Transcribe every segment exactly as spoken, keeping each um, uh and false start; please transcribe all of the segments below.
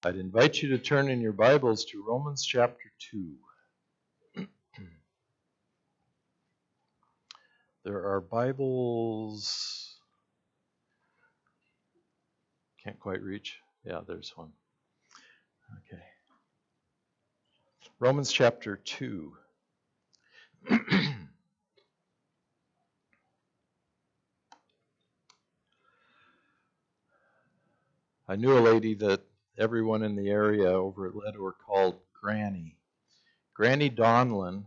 I'd invite you to turn in your Bibles to Romans chapter two. There are Bibles, can't quite reach. Yeah, there's one. Okay. Romans chapter two. I knew a lady that everyone in the area over at Ledor called Granny. Granny Donlin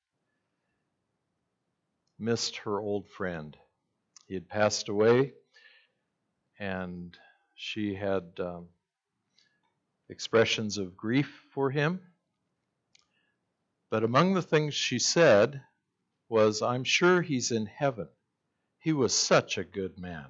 missed her old friend. He had passed away, and she had um, expressions of grief for him. But among the things she said was, "I'm sure he's in heaven. He was such a good man."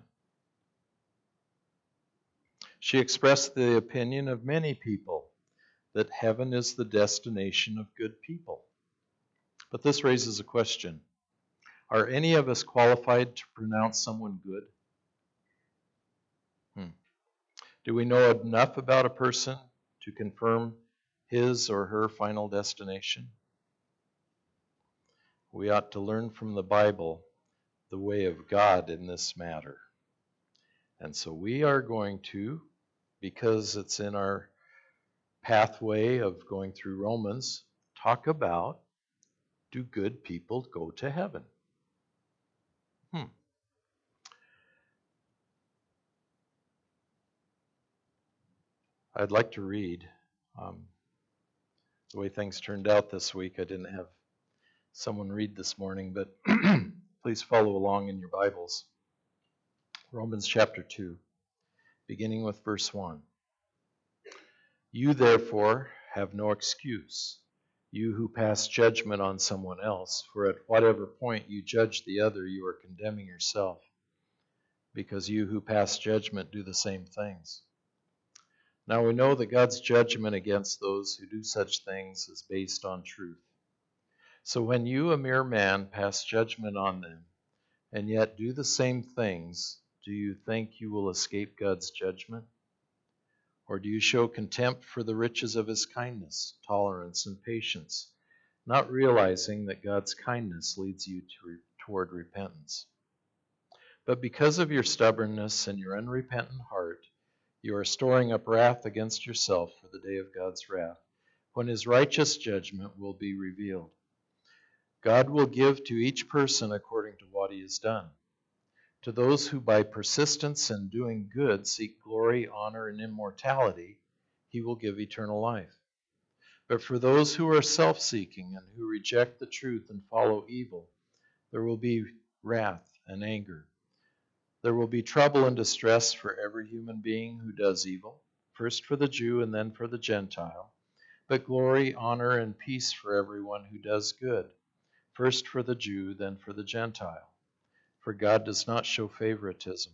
She expressed the opinion of many people that heaven is the destination of good people. But this raises a question. Are any of us qualified to pronounce someone good? Hmm. Do we know enough about a person to confirm his or her final destination? We ought to learn from the Bible the way of God in this matter. And so we are going to, because it's in our pathway of going through Romans, talk about, do good people go to heaven? Hmm. I'd like to read. Um, the way things turned out this week, I didn't have someone read this morning, but please follow along in your Bibles. Romans chapter two, beginning with verse one. You therefore have no excuse, you who pass judgment on someone else, for at whatever point you judge the other, you are condemning yourself, because you who pass judgment do the same things. Now we know that God's judgment against those who do such things is based on truth. So when you, a mere man, pass judgment on them, and yet do the same things, do you think you will escape God's judgment? Or do you show contempt for the riches of his kindness, tolerance, and patience, not realizing that God's kindness leads you to re- toward repentance? But because of your stubbornness and your unrepentant heart, you are storing up wrath against yourself for the day of God's wrath, when his righteous judgment will be revealed. God will give to each person according to what he has done. To those who by persistence in doing good seek glory, honor, and immortality, he will give eternal life. But for those who are self-seeking and who reject the truth and follow evil, there will be wrath and anger. There will be trouble and distress for every human being who does evil, first for the Jew and then for the Gentile, but glory, honor, and peace for everyone who does good, first for the Jew, then for the Gentile. For God does not show favoritism.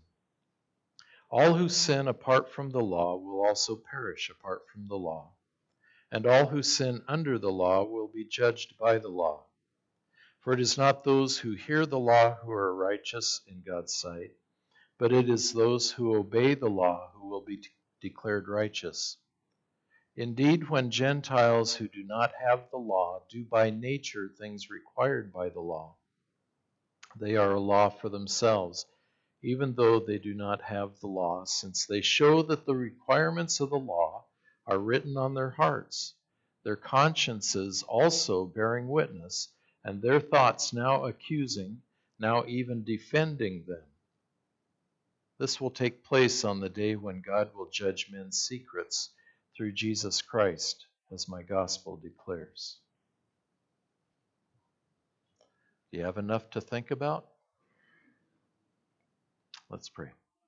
All who sin apart from the law will also perish apart from the law, and all who sin under the law will be judged by the law. For it is not those who hear the law who are righteous in God's sight, but it is those who obey the law who will be declared righteous. Indeed, when Gentiles who do not have the law do by nature things required by the law, they are a law for themselves, even though they do not have the law, since they show that the requirements of the law are written on their hearts, their consciences also bearing witness, and their thoughts now accusing, now even defending them. This will take place on the day when God will judge men's secrets through Jesus Christ, as my gospel declares. Do you have enough to think about? Let's pray.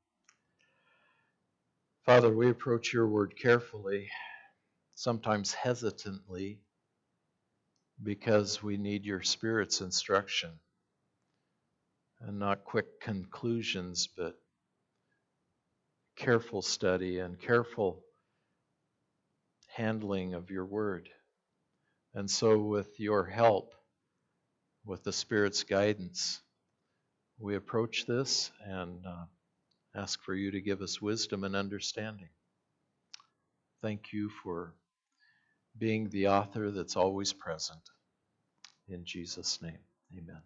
Father, we approach your word carefully, sometimes hesitantly, because we need your Spirit's instruction, and not quick conclusions, but careful study and careful handling of your word. And so with your help, with the Spirit's guidance, we approach this and uh, ask for you to give us wisdom and understanding. thank you for being the author that's always present. In Jesus' name, amen.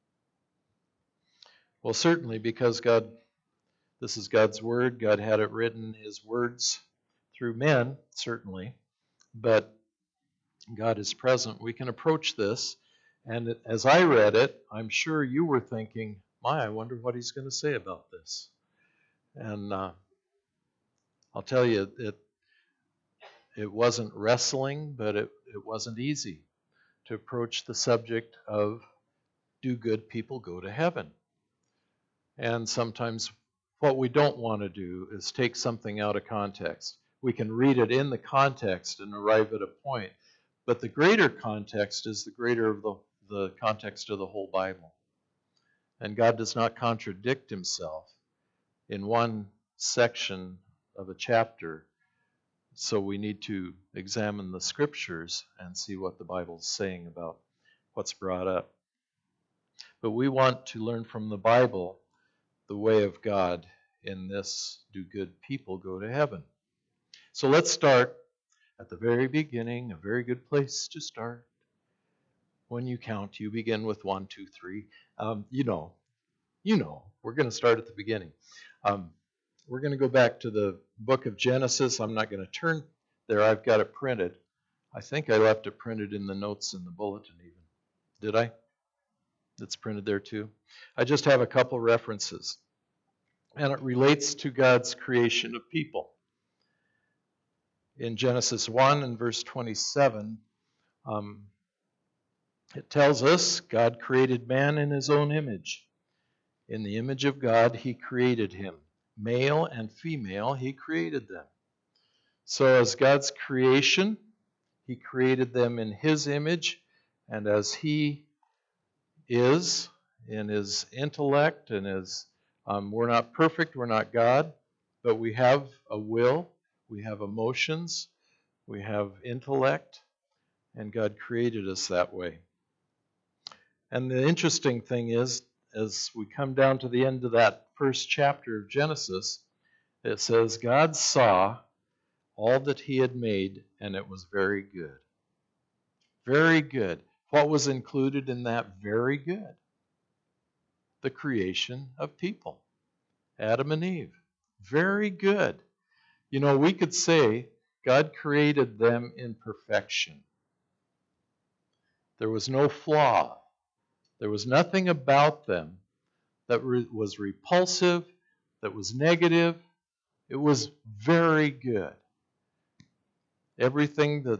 Well, certainly because God, this is God's word, God had it written, his words through men, certainly, but God is present. We can approach this, and as I read it, I'm sure you were thinking, my, I wonder what he's going to say about this. And uh, I'll tell you, it it wasn't wrestling, but it, it wasn't easy to approach the subject of, do good people go to heaven? And sometimes what we don't want to do is take something out of context. We can read it in the context and arrive at a point, but the greater context is the greater of the, the context of the whole Bible. And God does not contradict himself in one section of a chapter, so we need to examine the scriptures and see what the Bible's saying about what's brought up. But we want to learn from the Bible the way of God in this, do good people go to heaven? So let's start at the very beginning, a very good place to start. When you count, you begin with one, two, three. Um, you know, you know, we're going to start at the beginning. Um, we're going to go back to the book of Genesis. I'm not going to turn there. I've got it printed. I think I left it printed in the notes in the bulletin even. Did I? It's printed there too. I just have a couple references. And it relates to God's creation of people. In Genesis one and verse twenty-seven, um, it tells us God created man in his own image. In the image of God, he created him. Male and female, he created them. So as God's creation, he created them in his image, and as he is in his intellect and his, um, we're not perfect, we're not God, but we have a will, we have emotions, we have intellect, and God created us that way. And the interesting thing is, as we come down to the end of that first chapter of Genesis, it says, God saw all that he had made, and it was very good. Very good. What was included in that very good? The creation of people. Adam and Eve. Very good. You know, we could say God created them in perfection. There was no flaw. There was nothing about them that re- was repulsive, that was negative. It was very good. Everything that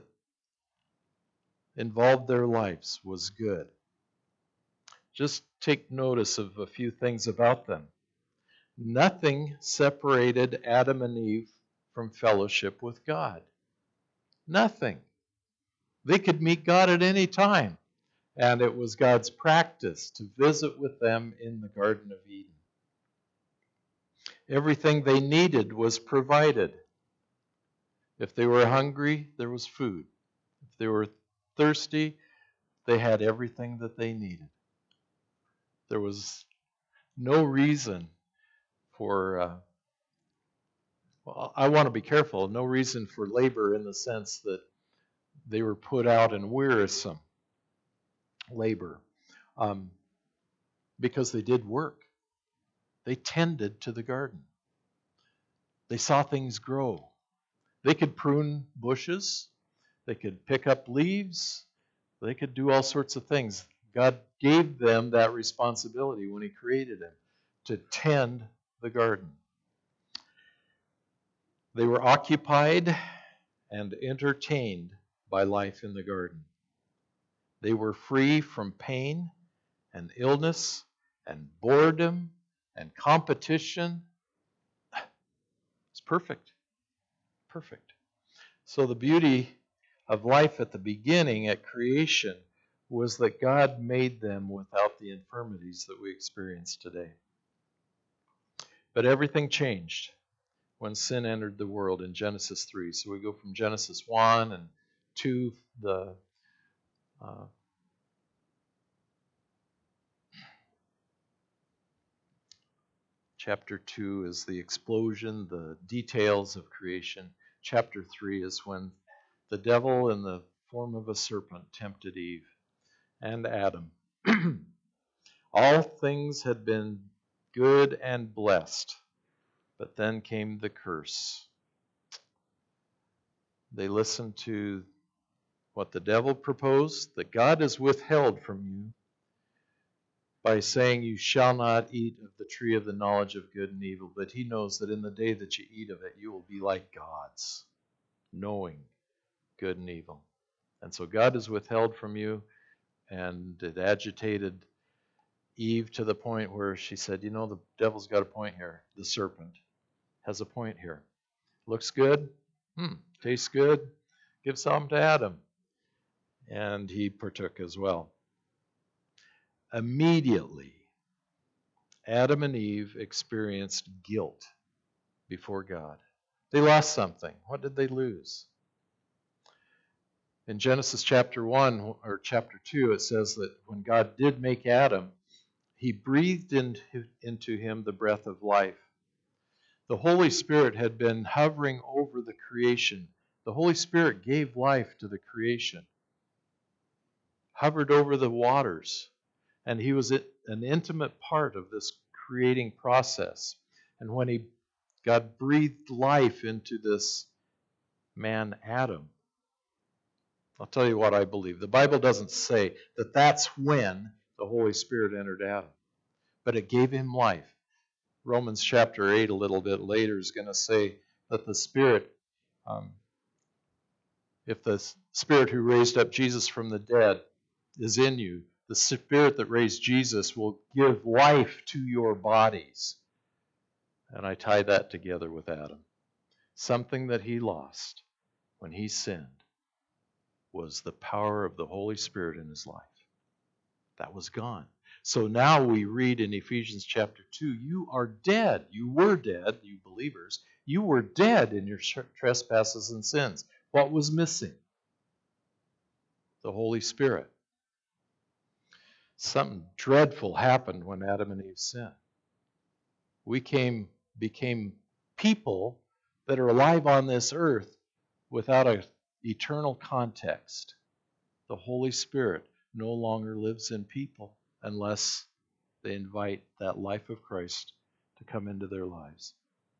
involved their lives was good. Just take notice of a few things about them. Nothing separated Adam and Eve from fellowship with God. Nothing. They could meet God at any time, and it was God's practice to visit with them in the Garden of Eden. Everything they needed was provided. If they were hungry, there was food. If they were thirsty, they had everything that they needed. There was no reason for, uh, well, I want to be careful, no reason for labor in the sense that they were put out in wearisome labor, um, because they did work. They tended to the garden. They saw things grow. They could prune bushes. They could pick up leaves. They could do all sorts of things. God gave them that responsibility when he created them, to tend the garden. They were occupied and entertained by life in the garden. They were free from pain and illness and boredom and competition. It's perfect. Perfect. So the beauty of life at the beginning, at creation, was that God made them without the infirmities that we experience today. But everything changed when sin entered the world in Genesis three. So we go from Genesis one and two, the uh, chapter two is the explosion, the details of creation. chapter three is when the devil in the form of a serpent tempted Eve and Adam. All things had been good and blessed, but then came the curse. They listened to what the devil proposed, that God has withheld from you by saying you shall not eat of the tree of the knowledge of good and evil, but he knows that in the day that you eat of it, you will be like gods, knowing good and evil. And so God has withheld from you, and it agitated Eve to the point where she said, you know, the devil's got a point here. The serpent has a point here. Looks good. Hmm. Tastes good. Give some to Adam. And he partook as well. Immediately, Adam and Eve experienced guilt before God. They lost something. What did they lose? In Genesis chapter one or chapter two, it says that when God did make Adam, he breathed into, into him the breath of life. The Holy Spirit had been hovering over the creation. The Holy Spirit gave life to the creation, hovered over the waters, and he was an intimate part of this creating process. And when he God breathed life into this man Adam, I'll tell you what I believe. The Bible doesn't say that that's when the Holy Spirit entered Adam, but it gave him life. Romans chapter eight, a little bit later, is going to say that the Spirit, um, if the Spirit who raised up Jesus from the dead is in you, the Spirit that raised Jesus will give life to your bodies. And I tie that together with Adam. Something that he lost when he sinned was the power of the Holy Spirit in his life. That was gone. So now we read in Ephesians chapter two, you are dead. You were dead, you believers. You were dead in your trespasses and sins. What was missing? The Holy Spirit. Something dreadful happened when Adam and Eve sinned. We came, became people that are alive on this earth without an eternal context. The Holy Spirit no longer lives in people unless they invite that life of Christ to come into their lives.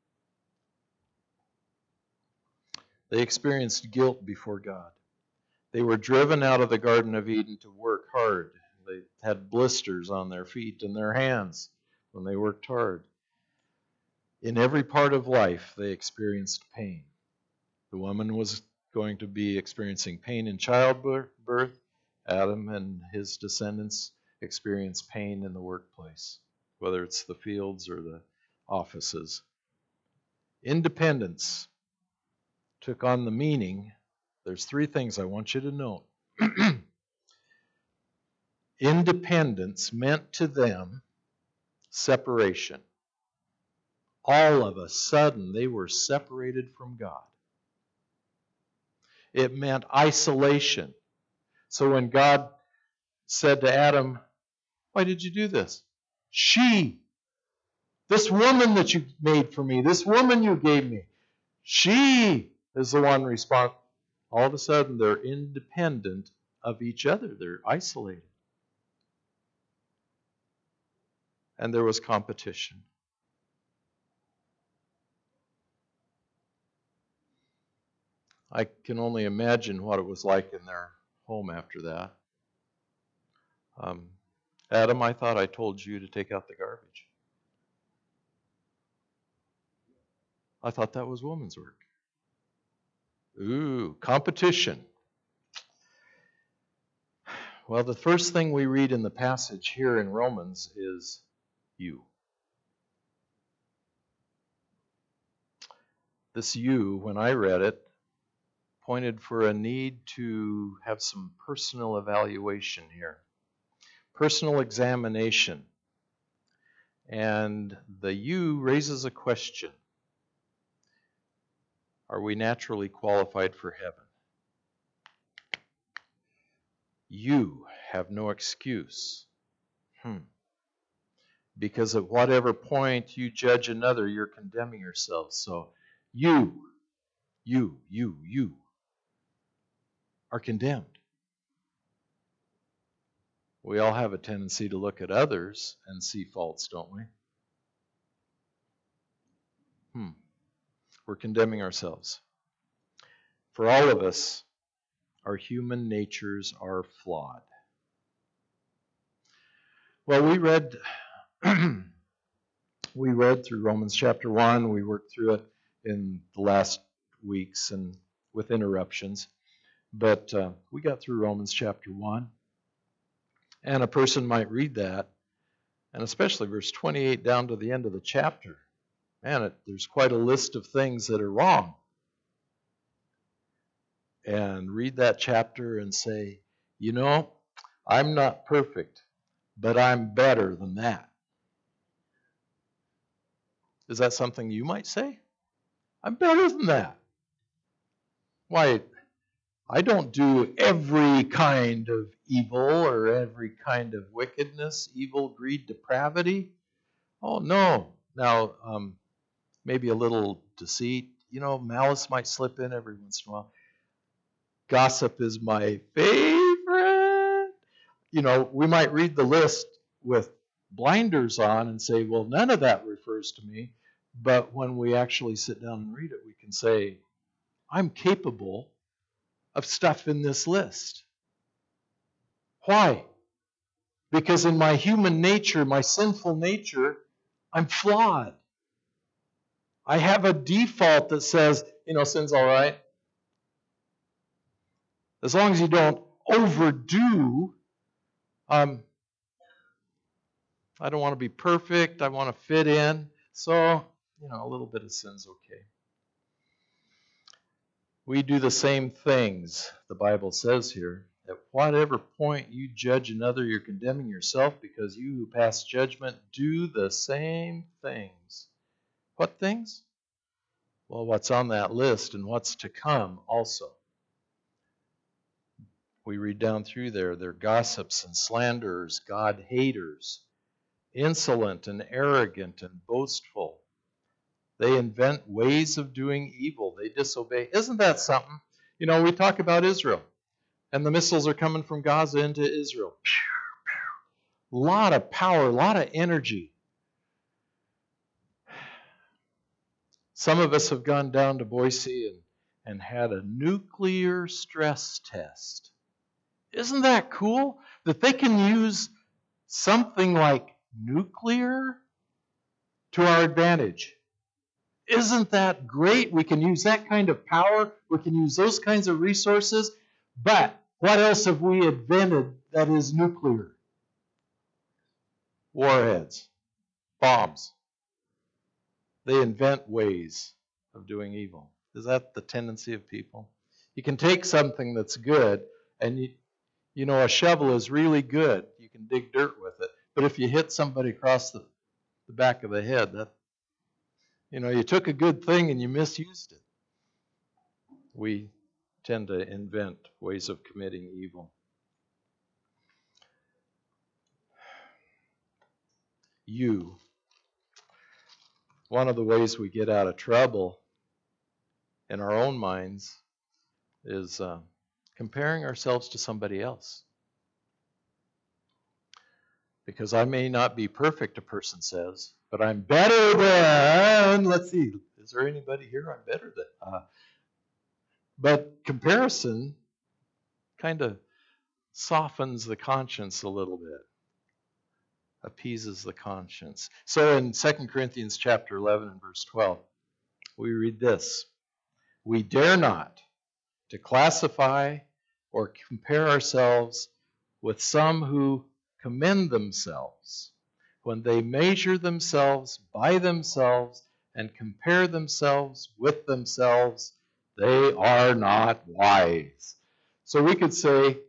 They experienced guilt before God. They were driven out of the Garden of Eden to work hard. They had blisters on their feet and their hands when they worked hard. In every part of life, they experienced pain. The woman was going to be experiencing pain in childbirth. Adam and his descendants experience pain in the workplace, whether it's the fields or the offices. Independence took on the meaning. There's three things I want you to note. Independence meant to them separation. All of a sudden, they were separated from God. It meant isolation. So when God said to Adam, why did you do this? She, this woman that you made for me, this woman you gave me, she is the one responsible. All of a sudden, they're independent of each other. They're isolated. And there was competition. I can only imagine what it was like in their home after that. Um, Adam, I thought I told you to take out the garbage. I thought that was woman's work. Ooh, competition. Well, the first thing we read in the passage here in Romans is you. This you, when I read it, pointed for a need to have some personal evaluation here. Personal examination. And the you raises a question. Are we naturally qualified for heaven? You have no excuse. Hmm. Because at whatever point you judge another, you're condemning yourself. So you, you, you, you are condemned. We all have a tendency to look at others and see faults, don't we? Hmm. We're condemning ourselves. For all of us, our human natures are flawed. Well, we read we read through Romans chapter one. We worked through it in the last weeks and with interruptions. But uh, we got through Romans chapter one. And a person might read that, and especially verse twenty-eight down to the end of the chapter. Man, it, there's quite a list of things that are wrong. And read that chapter and say, you know, I'm not perfect, but I'm better than that. Is that something you might say? I'm better than that. Why, I don't do every kind of evil or every kind of wickedness, evil, greed, depravity. Oh, no. Now, um, maybe a little deceit. You know, malice might slip in every once in a while. Gossip is my favorite. You know, we might read the list with blinders on and say, well, none of that refers to me. But when we actually sit down and read it, we can say, I'm capable of stuff in this list. Why? Because in my human nature, my sinful nature, I'm flawed. I have a default that says, you know, sin's all right. As long as you don't overdo, um, I don't want to be perfect. I want to fit in. So, you know, a little bit of sin's okay. We do the same things, the Bible says here. At whatever point you judge another, you're condemning yourself, because you who pass judgment do the same things. What things? Well, what's on that list and what's to come also. We read down through there, they're gossips and slanderers, God haters, insolent and arrogant and boastful. They invent ways of doing evil. They disobey. Isn't that something? You know, we talk about Israel, and the missiles are coming from Gaza into Israel. A lot of power, a lot of energy. Some of us have gone down to Boise and, and had a nuclear stress test. Isn't that cool? That they can use something like nuclear to our advantage. Isn't that great? We can use that kind of power. We can use those kinds of resources. But what else have we invented that is nuclear? Warheads, bombs. They invent ways of doing evil. Is that the tendency of people? You can take something that's good, and you, you know, a shovel is really good. You can dig dirt with it. But if you hit somebody across the, the back of the head, that, you know, you took a good thing and you misused it. We tend to invent ways of committing evil. You. One of the ways we get out of trouble in our own minds is uh, comparing ourselves to somebody else. Because I may not be perfect, a person says, but I'm better than, let's see, is there anybody here I'm better than? Uh, but comparison kind of softens the conscience a little bit, appeases the conscience. So in Second Corinthians chapter eleven and verse twelve, we read this: we dare not to classify or compare ourselves with some who commend themselves. When they measure themselves by themselves and compare themselves with themselves, they are not wise. So we could say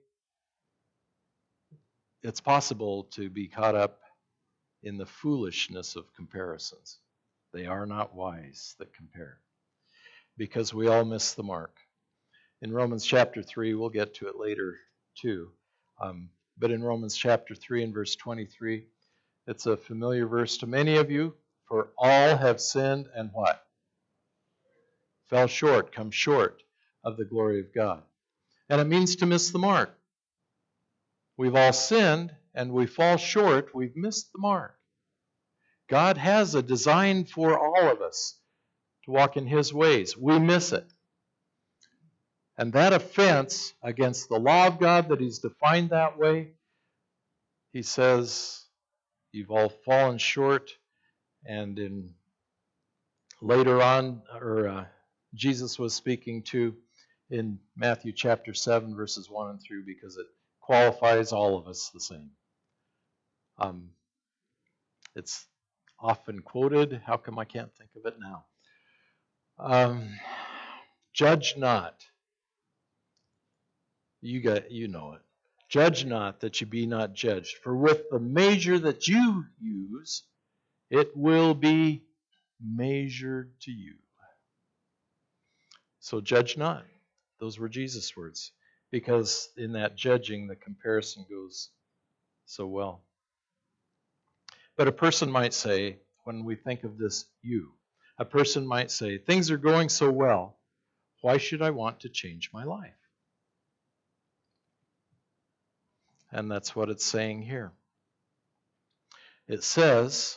it's possible to be caught up in the foolishness of comparisons. They are not wise that compare, because we all miss the mark. In Romans chapter three, we'll get to it later too, um, but in Romans chapter three and verse twenty-three, it's a familiar verse to many of you. For all have sinned and what? fell short, come short of the glory of God. And it means to miss the mark. We've all sinned, and we fall short. We've missed the mark. God has a design for all of us to walk in His ways. We miss it. And that offense against the law of God that He's defined that way, He says, you've all fallen short. And in later on, or uh, Jesus was speaking to in Matthew chapter seven, verses one and three, because it qualifies all of us the same. Um, it's often quoted. How come I can't think of it now? Um, Judge not. You got, you know it. Judge not that you be not judged. For with the measure that you use, it will be measured to you. So judge not. Those were Jesus' words. Because in that judging, the comparison goes so well. But a person might say, when we think of this you, a person might say, things are going so well, why should I want to change my life? And that's what it's saying here. It says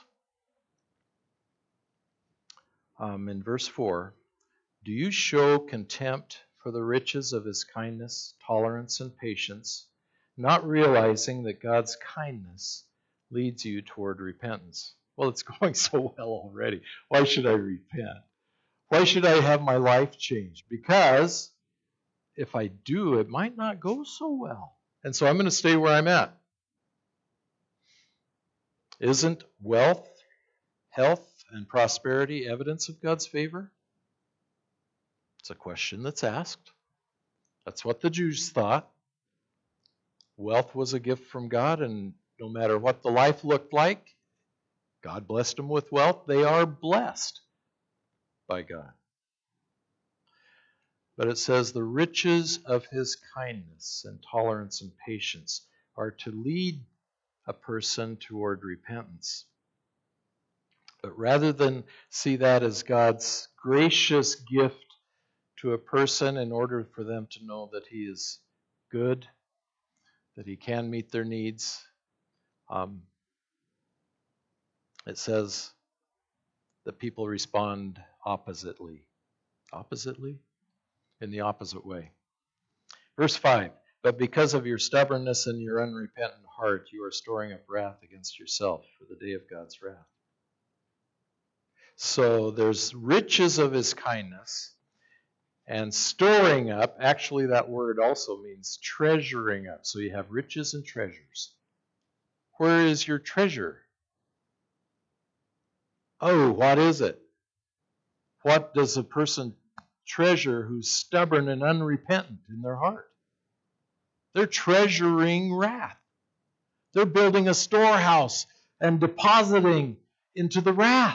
um, in verse four, do you show contempt for the riches of His kindness, tolerance, and patience, not realizing that God's kindness leads you toward repentance? Well, it's going so well already. Why should I repent? Why should I have my life changed? Because if I do, it might not go so well. And so I'm going to stay where I'm at. Isn't wealth, health, and prosperity evidence of God's favor? It's a question that's asked. That's what the Jews thought. Wealth was a gift from God, and no matter what the life looked like, God blessed them with wealth. They are blessed by God. But it says the riches of His kindness and tolerance and patience are to lead a person toward repentance. But rather than see that as God's gracious gift to a person in order for them to know that He is good, that He can meet their needs, um, it says that people respond oppositely. Oppositely? In the opposite way. Verse five, but because of your stubbornness and your unrepentant heart, you are storing up wrath against yourself for the day of God's wrath. So there's riches of His kindness, and storing up, actually that word also means treasuring up. So you have riches and treasures. Where is your treasure? Oh, what is it? What does a person treasure who's stubborn and unrepentant in their heart? They're treasuring wrath. They're building a storehouse and depositing into the wrath.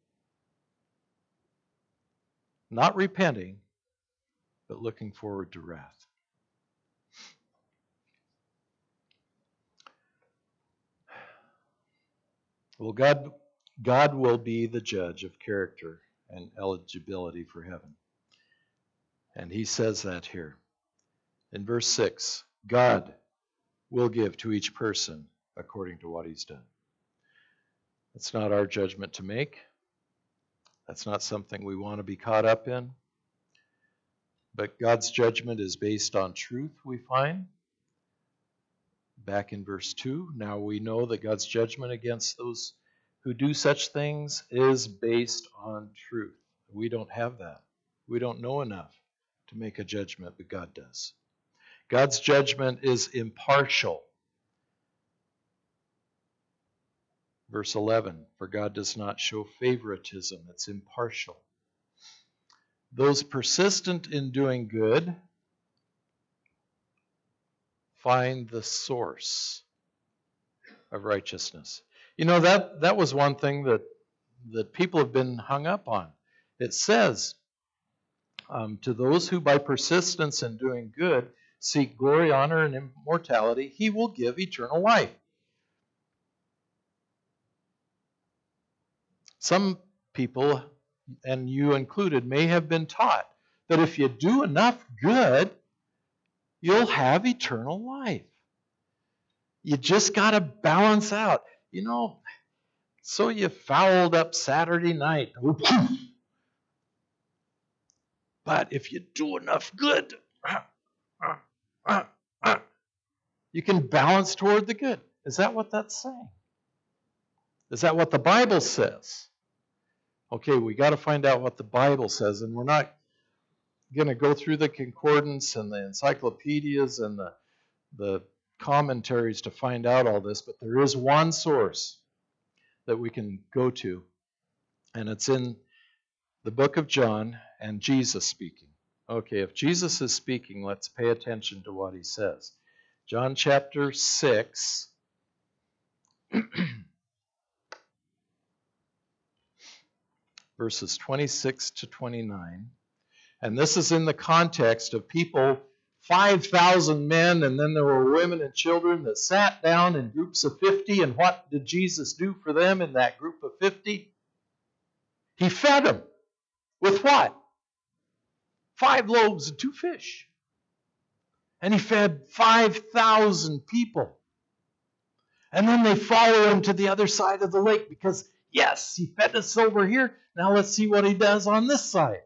Not repenting, but looking forward to wrath. Well, God, God will be the judge of character and eligibility for heaven. And He says that here. In verse six, God will give to each person according to what he's done. It's not our judgment to make. That's not something we want to be caught up in. But God's judgment is based on truth, we find. Back in verse two, now we know that God's judgment against those who do such things is based on truth. We don't have that. We don't know enough to make a judgment, but God does. God's judgment is impartial. Verse eleven, for God does not show favoritism, it's impartial. Those persistent in doing good find the source of righteousness. You know, that, that was one thing that, that people have been hung up on. It says, um, to those who by persistence in doing good seek glory, honor, and immortality, He will give eternal life. Some people and you included, may have been taught that if you do enough good, you'll have eternal life. You just got to balance out. You know, so you fouled up Saturday night. But if you do enough good, you can balance toward the good. Is that what that's saying? Is that what the Bible says? Okay, we got to find out what the Bible says, and we're not going to go through the concordance and the encyclopedias and the, the commentaries to find out all this, but there is one source that we can go to, and it's in the book of John and Jesus speaking. Okay, if Jesus is speaking, let's pay attention to what he says. John chapter six, verses twenty-six to twenty-nine. And this is in the context of people, five thousand men, and then there were women and children that sat down in groups of fifty. And what did Jesus do for them in that group of fifty? He fed them. With what? Five loaves and two fish. And he fed five thousand people. And then they follow him to the other side of the lake because, yes, he fed us over here. Now let's see what he does on this side.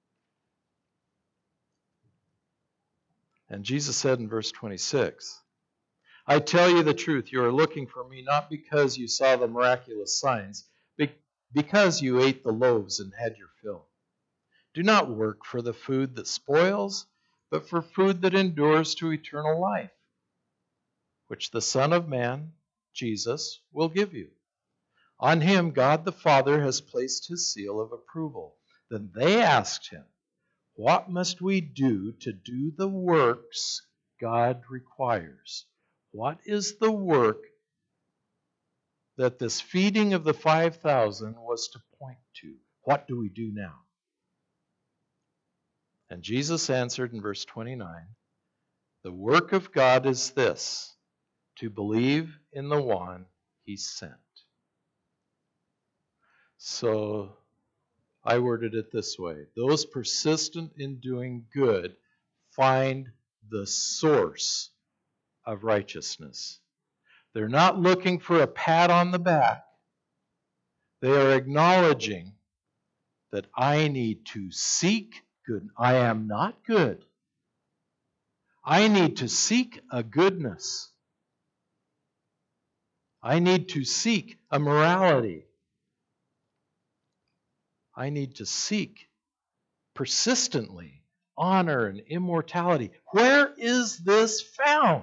And Jesus said in verse twenty-six, I tell you the truth, you are looking for me not because you saw the miraculous signs, but because you ate the loaves and had your fill. Do not work for the food that spoils, but for food that endures to eternal life, which the Son of Man, Jesus, will give you. On him God the Father has placed his seal of approval. Then they asked him, what must we do to do the works God requires? What is the work that this feeding of the five thousand was to point to? What do we do now? And Jesus answered in verse twenty-nine, the work of God is this, to believe in the one he sent. So I worded it this way. Those persistent in doing good find the source of righteousness. They're not looking for a pat on the back. They are acknowledging that I need to seek good. I am not good. I need to seek a goodness. I need to seek a morality. I need to seek persistently honor and immortality. Where is this found?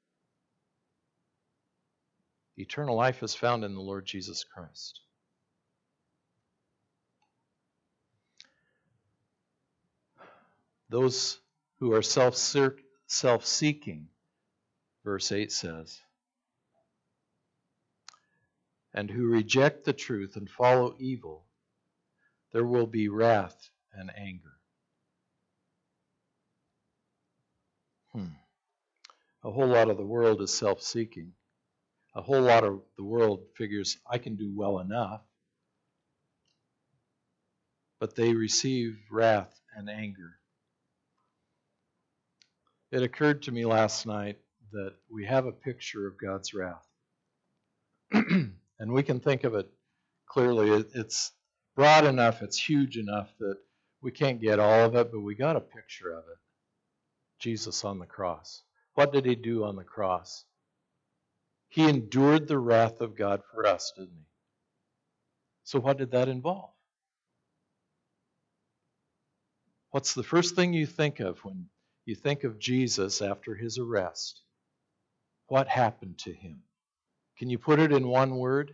Eternal life is found in the Lord Jesus Christ. Those who are self-seeking, verse eight says, and who reject the truth and follow evil, there will be wrath and anger. Hmm. A whole lot of the world is self-seeking. A whole lot of the world figures, I can do well enough. But they receive wrath and anger. It occurred to me last night that we have a picture of God's wrath. And we can think of it clearly. It's broad enough, it's huge enough that we can't get all of it, but we got a picture of it. Jesus on the cross. What did he do on the cross? He endured the wrath of God for us, didn't he? So what did that involve? What's the first thing you think of when you think of Jesus after his arrest? What happened to him? Can you put it in one word?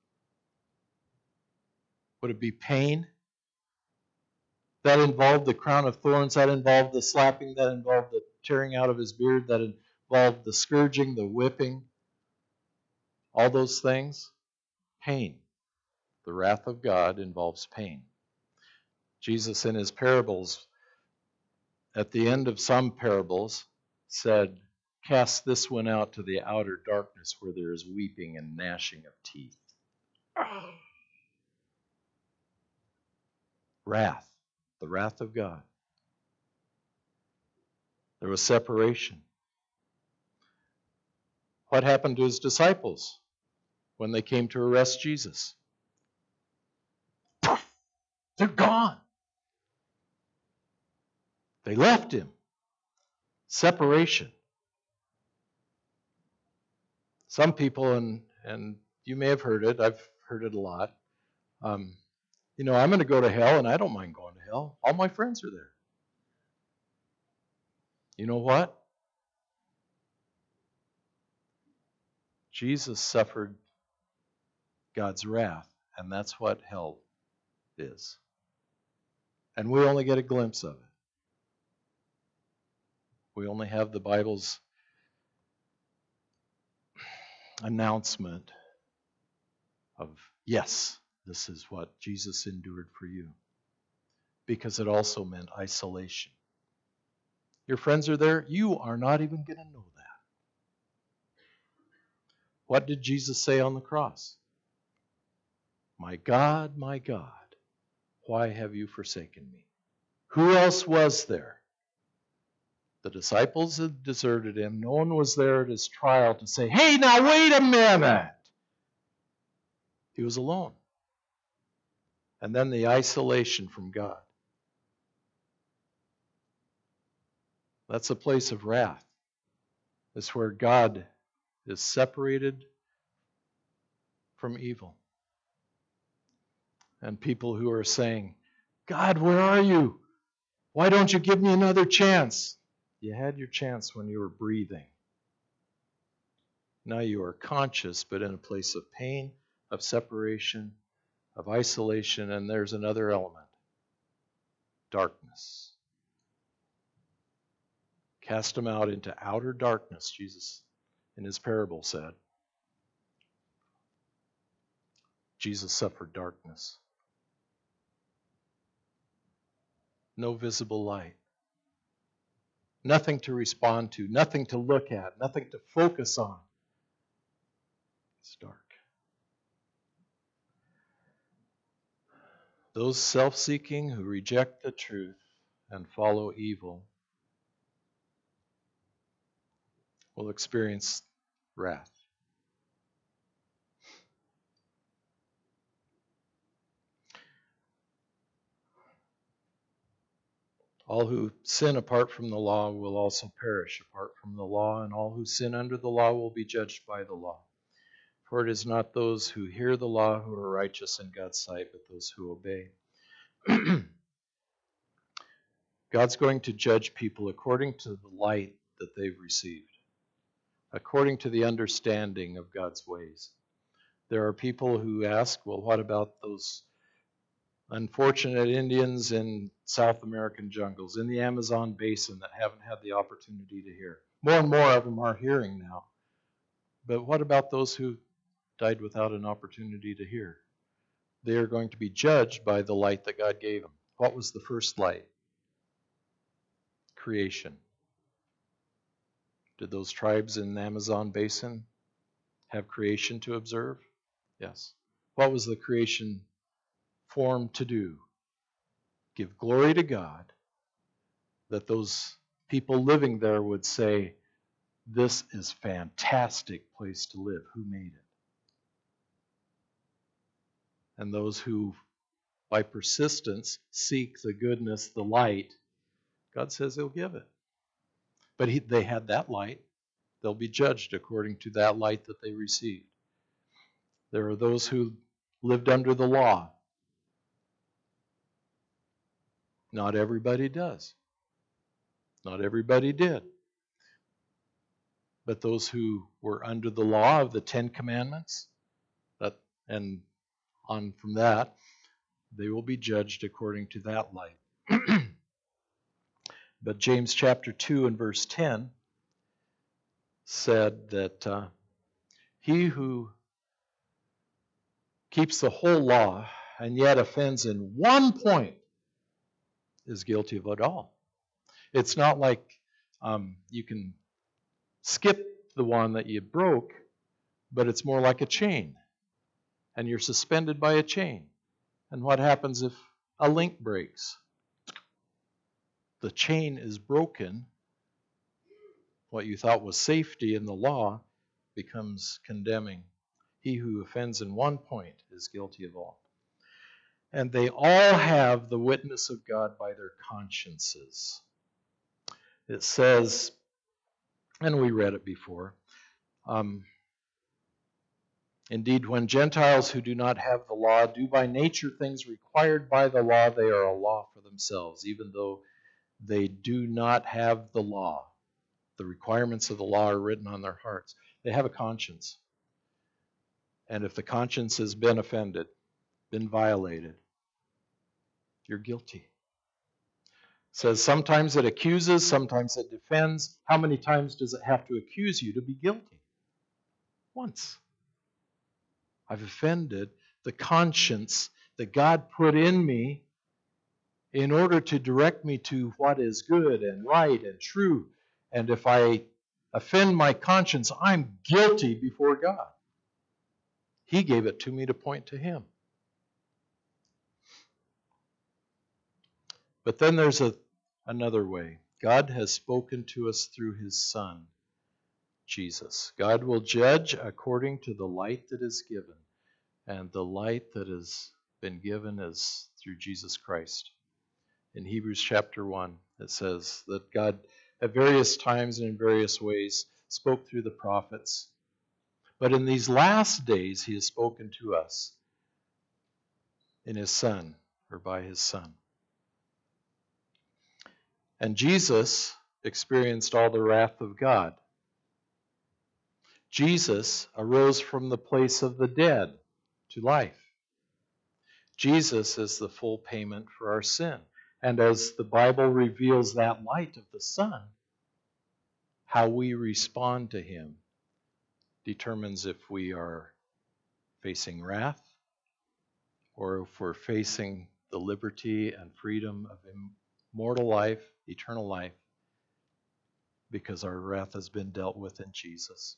Would it be pain? That involved the crown of thorns, that involved the slapping, that involved the tearing out of his beard, that involved the scourging, the whipping, all those things. Pain. The wrath of God involves pain. Jesus in his parables, at the end of some parables, said, cast this one out to the outer darkness where there is weeping and gnashing of teeth. Wrath, the wrath of God. There was separation. What happened to his disciples when they came to arrest Jesus? They're gone. They left him. Separation. Some people, and, and you may have heard it, I've heard it a lot, um, you know, I'm going to go to hell and I don't mind going to hell. All my friends are there. You know what? Jesus suffered God's wrath, and that's what hell is. And we only get a glimpse of it. We only have the Bible's announcement of, yes, this is what Jesus endured for you. Because it also meant isolation. Your friends are there, you are not even going to know that. What did Jesus say on the cross? My God, my God, why have you forsaken me? Who else was there? The disciples had deserted him. No one was there at his trial to say, hey, now wait a minute. He was alone. And then the isolation from God. That's a place of wrath. It's where God is separated from evil. And people who are saying, God, where are you? Why don't you give me another chance? You had your chance when you were breathing. Now you are conscious, but in a place of pain, of separation, of isolation, and there's another element. Darkness. Cast them out into outer darkness, Jesus in his parable said. Jesus suffered darkness. No visible light. Nothing to respond to, nothing to look at, nothing to focus on. It's dark. Those self-seeking who reject the truth and follow evil will experience wrath. All who sin apart from the law will also perish apart from the law, and all who sin under the law will be judged by the law. For it is not those who hear the law who are righteous in God's sight, but those who obey. God's going to judge people according to the light that they've received, according to the understanding of God's ways. There are people who ask, well, what about those unfortunate Indians in South American jungles, in the Amazon basin that haven't had the opportunity to hear? More and more of them are hearing now. But what about those who died without an opportunity to hear? They are going to be judged by the light that God gave them. What was the first light? Creation. Did those tribes in the Amazon basin have creation to observe? Yes. What was the creation formed to do? Give glory to God, that those people living there would say, this is a fantastic place to live. Who made it? And those who, by persistence, seek the goodness, the light, God says he'll give it. But he, they had that light. They'll be judged according to that light that they received. There are those who lived under the law. Not everybody does. Not everybody did. But those who were under the law of the Ten Commandments, that, and on from that, they will be judged according to that light. But James chapter two and verse ten said that uh, he who keeps the whole law and yet offends in one point is guilty of it all. It's not like um, you can skip the one that you broke, but it's more like a chain. And you're suspended by a chain. And what happens if a link breaks. The chain is broken. What you thought was safety in the law becomes condemning. He who offends in one point is guilty of all. And they all have the witness of God by their consciences. It says, and we read it before, um, indeed, when Gentiles who do not have the law do by nature things required by the law, they are a law for themselves, even though they do not have the law. The requirements of the law are written on their hearts. They have a conscience. And if the conscience has been offended, been violated, you're guilty. It says sometimes it accuses, sometimes it defends. How many times does it have to accuse you to be guilty? Once. I've offended the conscience that God put in me in order to direct me to what is good and right and true. And if I offend my conscience, I'm guilty before God. He gave it to me to point to Him. But then there's a, another way. God has spoken to us through His Son, Jesus. God will judge according to the light that is given. And the light that has been given is through Jesus Christ. In Hebrews chapter one, it says that God, at various times and in various ways, spoke through the prophets. But in these last days, He has spoken to us in His Son, or by His Son. And Jesus experienced all the wrath of God. Jesus arose from the place of the dead to life. Jesus is the full payment for our sin. And as the Bible reveals that light of the Son, how we respond to Him determines if we are facing wrath or if we're facing the liberty and freedom of immortal life, eternal life, because our wrath has been dealt with in Jesus.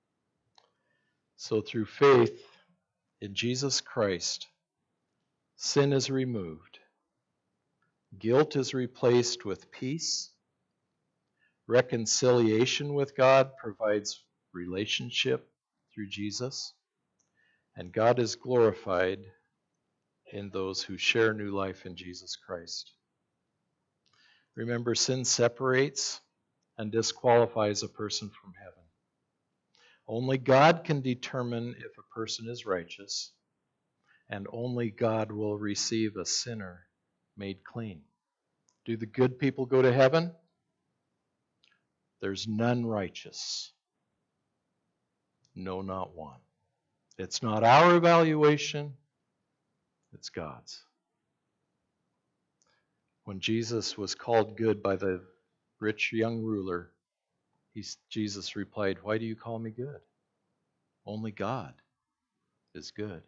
So through faith in Jesus Christ, sin is removed. Guilt is replaced with peace. Reconciliation with God provides relationship through Jesus. And God is glorified in those who share new life in Jesus Christ. Remember, sin separates and disqualifies a person from heaven. Only God can determine if a person is righteous, and only God will receive a sinner made clean. Do the good people go to heaven? There's none righteous. No, not one. It's not our evaluation, it's God's. When Jesus was called good by the rich young ruler, he, Jesus replied, "Why do you call me good? Only God is good."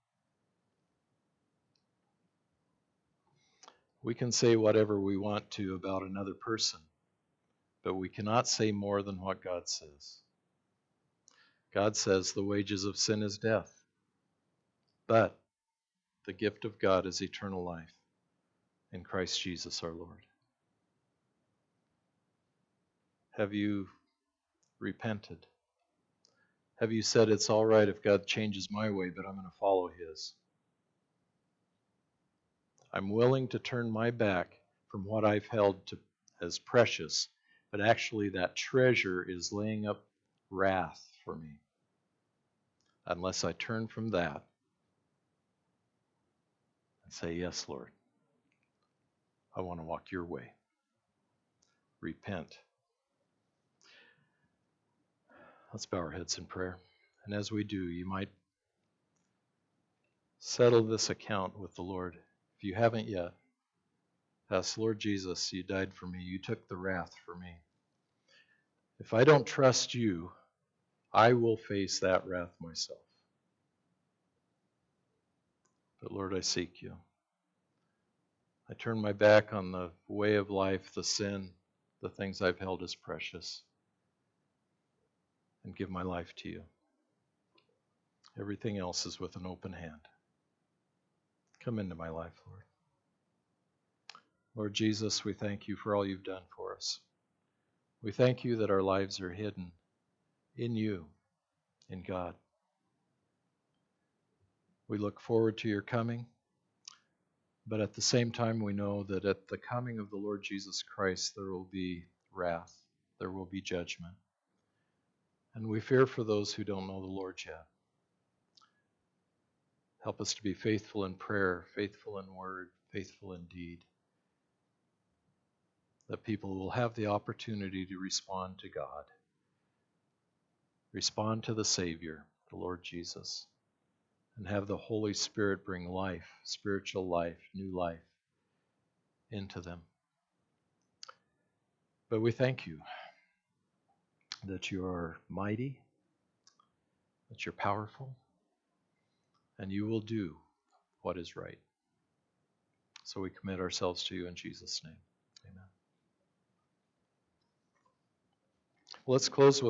We can say whatever we want to about another person, but we cannot say more than what God says. God says the wages of sin is death, but the gift of God is eternal life in Christ Jesus our Lord. Have you repented? Have you said it's all right if God changes my way, but I'm going to follow His? I'm willing to turn my back from what I've held to as precious, but actually that treasure is laying up wrath for me. Unless I turn from that and say, "Yes, Lord, I want to walk your way." Repent. Let's bow our heads in prayer. And as we do, you might settle this account with the Lord. If you haven't yet, ask, "Lord Jesus, you died for me. You took the wrath for me. If I don't trust you, I will face that wrath myself. But Lord, I seek you. I turn my back on the way of life, the sin, the things I've held as precious, and give my life to you. Everything else is with an open hand. Come into my life, Lord. Lord Jesus, we thank you for all you've done for us. We thank you that our lives are hidden in you, in God. We look forward to your coming, but at the same time we know that at the coming of the Lord Jesus Christ there will be wrath, there will be judgment. And we fear for those who don't know the Lord yet. Help us to be faithful in prayer, faithful in word, faithful in deed, that people will have the opportunity to respond to God, respond to the Savior, the Lord Jesus, and have the Holy Spirit bring life, spiritual life, new life into them. But we thank you that you are mighty, that you're powerful, and you will do what is right. So we commit ourselves to you in Jesus' name. Amen. Let's close with